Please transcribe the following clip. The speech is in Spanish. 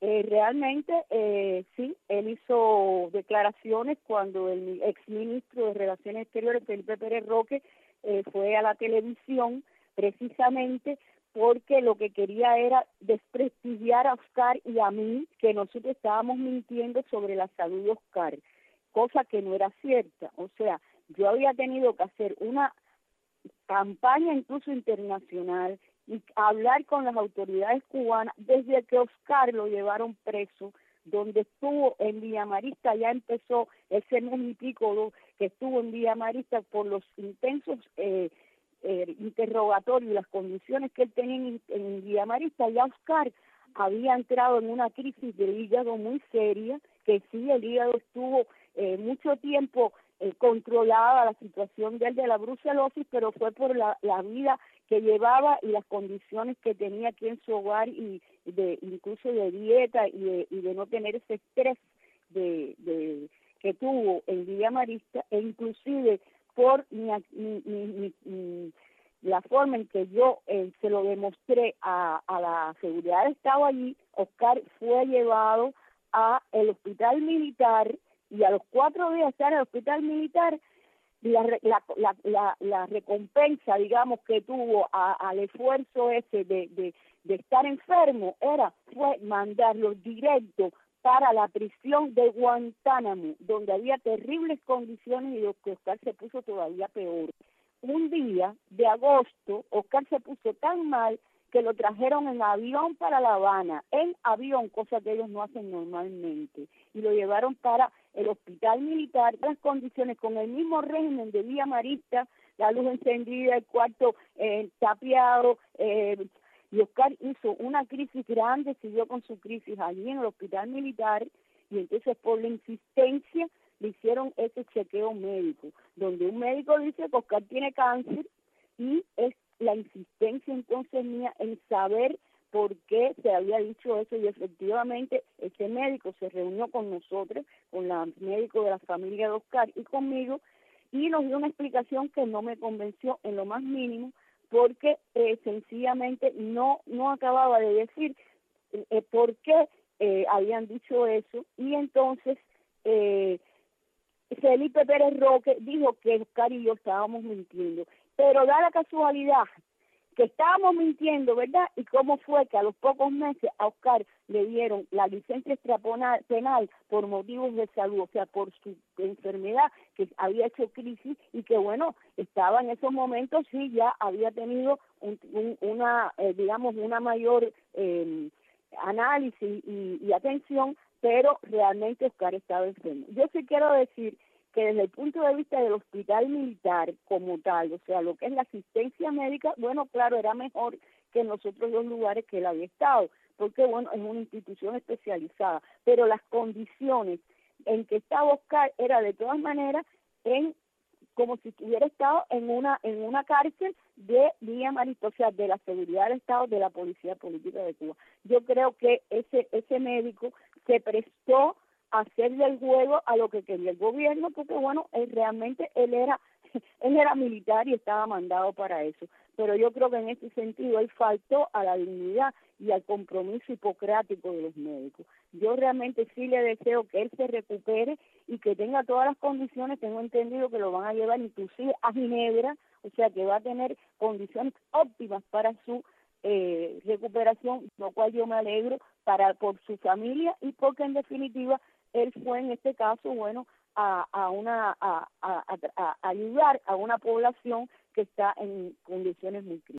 Realmente, sí, él hizo declaraciones cuando el exministro de Relaciones Exteriores, Felipe Pérez Roque, fue a la televisión precisamente porque lo que quería era desprestigiar a Oscar y a mí, que nosotros estábamos mintiendo sobre la salud de Oscar, cosa que no era cierta. O sea, yo había tenido que hacer una campaña incluso internacional y hablar con las autoridades cubanas desde que Oscar lo llevaron preso, donde estuvo en Villa Marista. Ya empezó ese mes y pico que estuvo en Villa Marista por los intensos interrogatorios y las condiciones que él tenía en Villa Marista. Ya Oscar había entrado en una crisis del hígado muy seria, que sí, el hígado estuvo mucho tiempo controlada la situación de él de la brucelosis, pero fue por la vida que llevaba y las condiciones que tenía aquí en su hogar y incluso de dieta y de no tener ese estrés que tuvo en Villa Marista, e inclusive por la forma en que yo se lo demostré a la seguridad del Estado allí. Oscar fue llevado a el hospital militar y a los 4 días de estar en el hospital militar, la recompensa, digamos, que tuvo al esfuerzo ese de estar enfermo fue mandarlo directo para la prisión de Guantánamo, donde había terribles condiciones y que Oscar se puso todavía peor. Un día de agosto, Oscar se puso tan mal que lo trajeron en avión para La Habana, en avión, cosa que ellos no hacen normalmente, y lo llevaron para el hospital militar, las condiciones con el mismo régimen de Villa Marista, la luz encendida, el cuarto tapiado, y Oscar hizo una crisis grande, siguió con su crisis allí en el hospital militar, y entonces por la insistencia le hicieron ese chequeo médico, donde un médico dice que Oscar tiene cáncer, y es la insistencia entonces mía en saber por qué se había dicho eso, y efectivamente ese médico se reunió con nosotros, con la médico de la familia de Oscar y conmigo, y nos dio una explicación que no me convenció en lo más mínimo, porque sencillamente no acababa de decir por qué habían dicho eso, y entonces Felipe Pérez Roque dijo que Oscar y yo estábamos mintiendo, pero da la casualidad que estábamos mintiendo, ¿verdad? Y cómo fue que a los pocos meses a Oscar le dieron la licencia extrapenal por motivos de salud, o sea, por su enfermedad que había hecho crisis y que, bueno, estaba en esos momentos, sí, ya había tenido una mayor análisis y atención, pero realmente Oscar estaba enfermo. Yo sí quiero decir que desde el punto de vista del hospital militar como tal, o sea, lo que es la asistencia médica, bueno, claro, era mejor que en los otros 2 lugares que él había estado, porque, bueno, es una institución especializada, pero las condiciones en que estaba Oscar era de todas maneras como si hubiera estado en una cárcel de Villa Marista, o sea, de la seguridad del Estado, de la Policía Política de Cuba. Yo creo que ese médico se prestó a hacerle el juego a lo que quería el gobierno, porque bueno, él era militar y estaba mandado para eso. Pero yo creo que en ese sentido él faltó a la dignidad y al compromiso hipocrático de los médicos. Yo realmente sí le deseo que él se recupere y que tenga todas las condiciones. Tengo entendido que lo van a llevar inclusive a Ginebra, o sea que va a tener condiciones óptimas para su recuperación, lo cual yo me alegro por su familia y porque en definitiva él fue en este caso, bueno, a ayudar a una población que está en condiciones muy críticas.